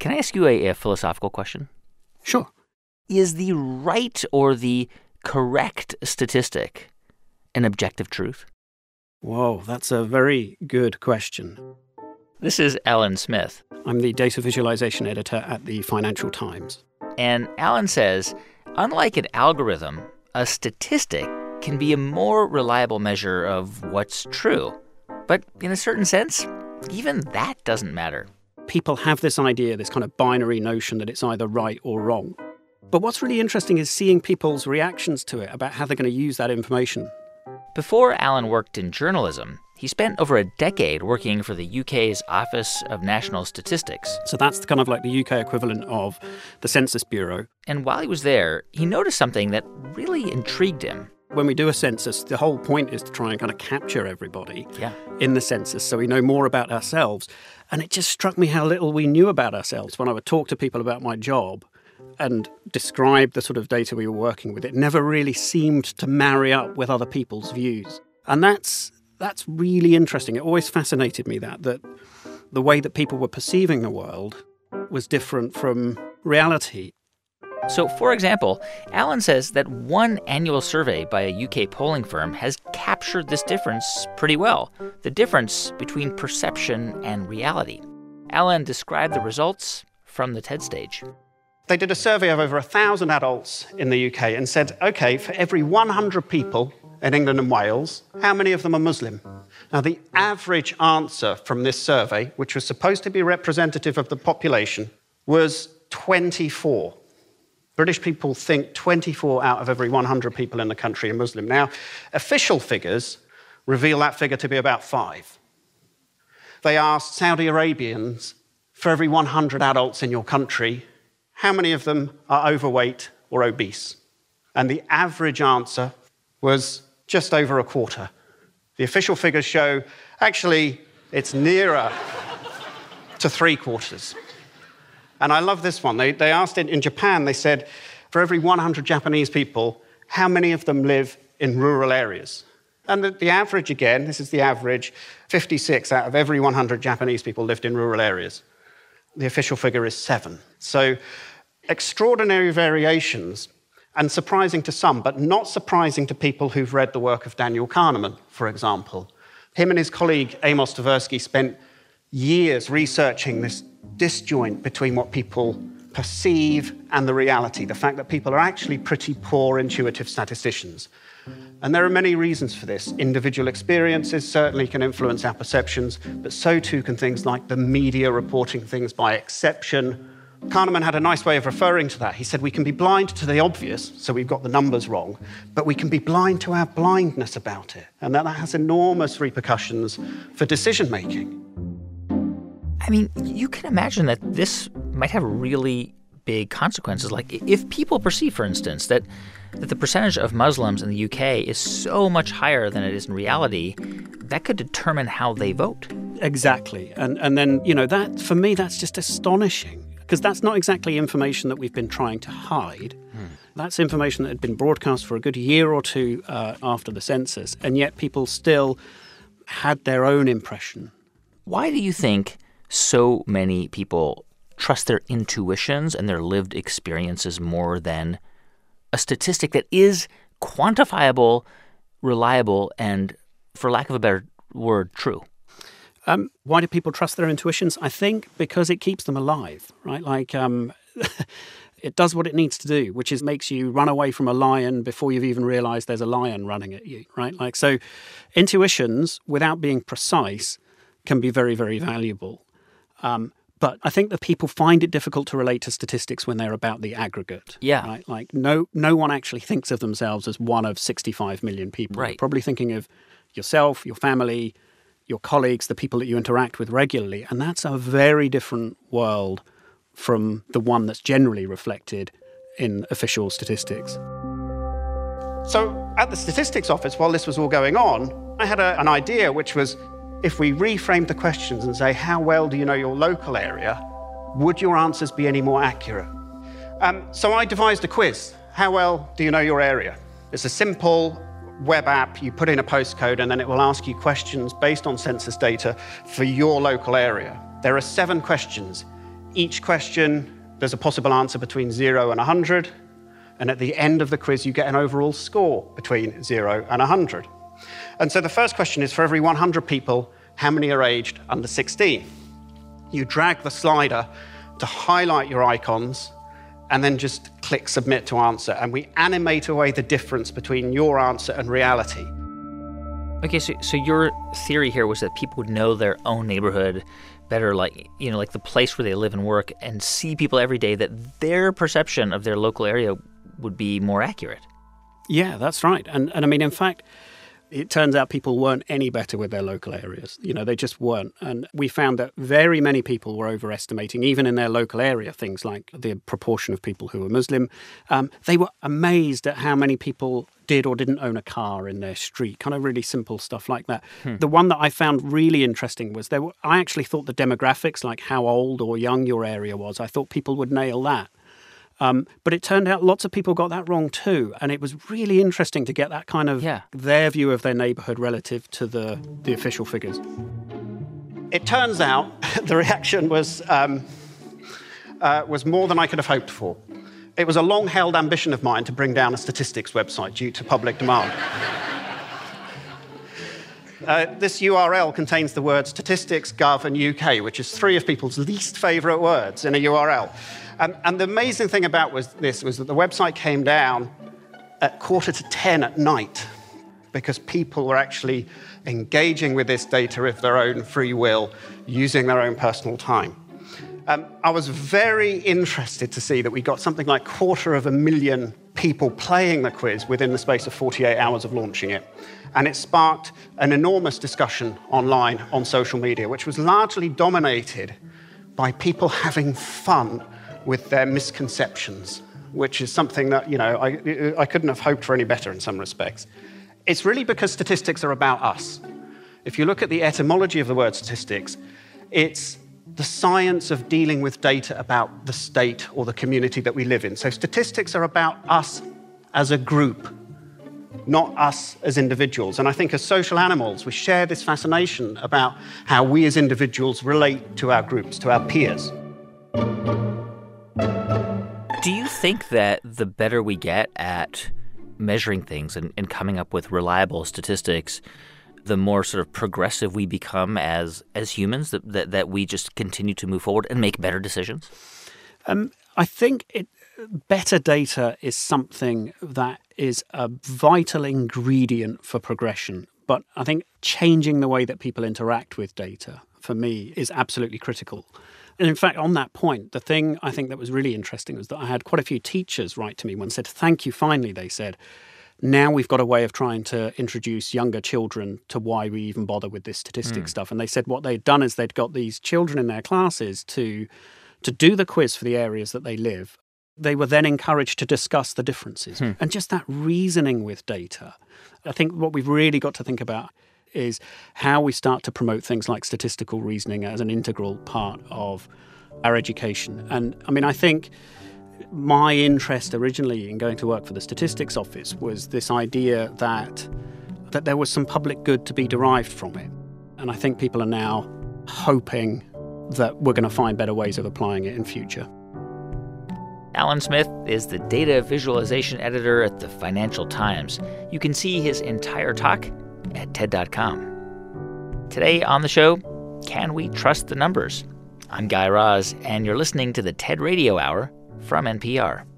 Can I ask you a philosophical question? Sure. Is the right or the correct statistic an objective truth? Whoa, that's a very good question. This is Alan Smith. I'm the data visualization editor at the Financial Times. And Alan says, unlike an algorithm, a statistic can be a more reliable measure of what's true. But in a certain sense, even that doesn't matter. People have this idea, this kind of binary notion that it's either right or wrong. But what's really interesting is seeing people's reactions to it about how they're going to use that information. Before Alan worked in journalism, he spent over a decade working for the UK's Office of National Statistics. So that's kind of like the UK equivalent of the Census Bureau. And while he was there, he noticed something that really intrigued him. When we do a census, the whole point is to try and kind of capture everybody in the census so we know more about ourselves. And it just struck me how little we knew about ourselves. When I would talk to people about my job and describe the sort of data we were working with, it never really seemed to marry up with other people's views. And that's really interesting. It always fascinated me that the way that people were perceiving the world was different from reality. So, for example, Alan says that one annual survey by a UK polling firm has captured this difference pretty well, the difference between perception and reality. Alan described the results from the TED stage. They did a survey of over 1,000 adults in the UK and said, OK, for every 100 people in England and Wales, how many of them are Muslim? Now, the average answer from this survey, which was supposed to be representative of the population, was 24. British people think 24 out of every 100 people in the country are Muslim. Now, official figures reveal that figure to be about 5. They asked Saudi Arabians, for every 100 adults in your country, how many of them are overweight or obese? And the average answer was just over a quarter. The official figures show, actually, it's nearer to 3/4. And I love this one. They asked it in Japan, they said, for every 100 Japanese people, how many of them live in rural areas? And the average, again, this is the average, 56 out of every 100 Japanese people lived in rural areas. The official figure is 7. So extraordinary variations, and surprising to some, but not surprising to people who've read the work of Daniel Kahneman, for example. Him and his colleague Amos Tversky spent years researching this disjoint between what people perceive and the reality, the fact that people are actually pretty poor intuitive statisticians. And there are many reasons for this. Individual experiences certainly can influence our perceptions, but so too can things like the media reporting things by exception. Kahneman had a nice way of referring to that. He said we can be blind to the obvious, so we've got the numbers wrong, but we can be blind to our blindness about it, and that has enormous repercussions for decision-making. I mean, you can imagine that this might have really big consequences. Like if people perceive, for instance, that the percentage of Muslims in the UK is so much higher than it is in reality, that could determine how they vote. Exactly. And then, that, for me, that's just astonishing. Because that's not exactly information that we've been trying to hide. That's information that had been broadcast for a good year or two after the census, and yet people still had their own impression. Why do you think so many people trust their intuitions and their lived experiences more than a statistic that is quantifiable, reliable, and, for lack of a better word, true? Why do people trust their intuitions? I think because it keeps them alive, right? Like, it does what it needs to do, which is makes you run away from a lion before you've even realized there's a lion running at you, right? Like, so intuitions, without being precise, can be very, very valuable. But I think that people find it difficult to relate to statistics when they're about the aggregate. Yeah. Right? Like, no one actually thinks of themselves as one of 65 million people. Right. You're probably thinking of yourself, your family, your colleagues, the people that you interact with regularly. And that's a very different world from the one that's generally reflected in official statistics. So at the statistics office, while this was all going on, I had an idea, which was if we reframed the questions and say, how well do you know your local area, would your answers be any more accurate? So I devised a quiz. How well do you know your area? It's a simple web app. You put in a postcode, and then it will ask you questions based on census data for your local area. There are 7 questions. each question, there's a possible answer between 0 and 100. And at the end of the quiz, you get an overall score between 0 and 100. And so the first question is, for every 100 people, how many are aged under 16? You drag the slider to highlight your icons and then just click Submit to Answer. And we animate away the difference between your answer and reality. Okay, so your theory here was that people would know their own neighborhood better, like the place where they live and work, and see people every day, that their perception of their local area would be more accurate. Yeah, that's right. And I mean, in fact, it turns out people weren't any better with their local areas. They just weren't. And we found that very many people were overestimating, even in their local area, things like the proportion of people who were Muslim. They were amazed at how many people did or didn't own a car in their street, kind of really simple stuff like that. The one that I found really interesting was I actually thought the demographics, like how old or young your area was, I thought people would nail that. But it turned out lots of people got that wrong too. And it was really interesting to get that kind of their view of their neighborhood relative to the official figures. It turns out the reaction was more than I could have hoped for. It was a long-held ambition of mine to bring down a statistics website due to public demand. This URL contains the words statistics, gov, and UK, which is 3 of people's least favourite words in a URL. And the amazing thing about this was that the website came down at 9:45 at night because people were actually engaging with this data of their own free will, using their own personal time. I was very interested to see that we got something like 250,000 people playing the quiz within the space of 48 hours of launching it. And it sparked an enormous discussion online on social media, which was largely dominated by people having fun with their misconceptions, which is something that, I couldn't have hoped for any better in some respects. It's really because statistics are about us. If you look at the etymology of the word statistics, it's the science of dealing with data about the state or the community that we live in. So statistics are about us as a group, not us as individuals. And I think as social animals, we share this fascination about how we as individuals relate to our groups, to our peers. Do you think that the better we get at measuring things and coming up with reliable statistics, the more sort of progressive we become as humans, that we just continue to move forward and make better decisions? I think better data is something that is a vital ingredient for progression. But I think changing the way that people interact with data, for me, is absolutely critical. And in fact, on that point, the thing I think that was really interesting was that I had quite a few teachers write to me and said, thank you, finally, they said, now we've got a way of trying to introduce younger children to why we even bother with this statistics stuff. And they said what they'd done is they'd got these children in their classes to do the quiz for the areas that they live. They were then encouraged to discuss the differences. And just that reasoning with data. I think what we've really got to think about is how we start to promote things like statistical reasoning as an integral part of our education. And I mean, I think my interest originally in going to work for the Statistics Office was this idea that there was some public good to be derived from it. And I think people are now hoping that we're going to find better ways of applying it in future. Alan Smith is the data visualization editor at the Financial Times. You can see his entire talk at TED.com. Today on the show, can we trust the numbers? I'm Guy Raz, and you're listening to the TED Radio Hour from NPR.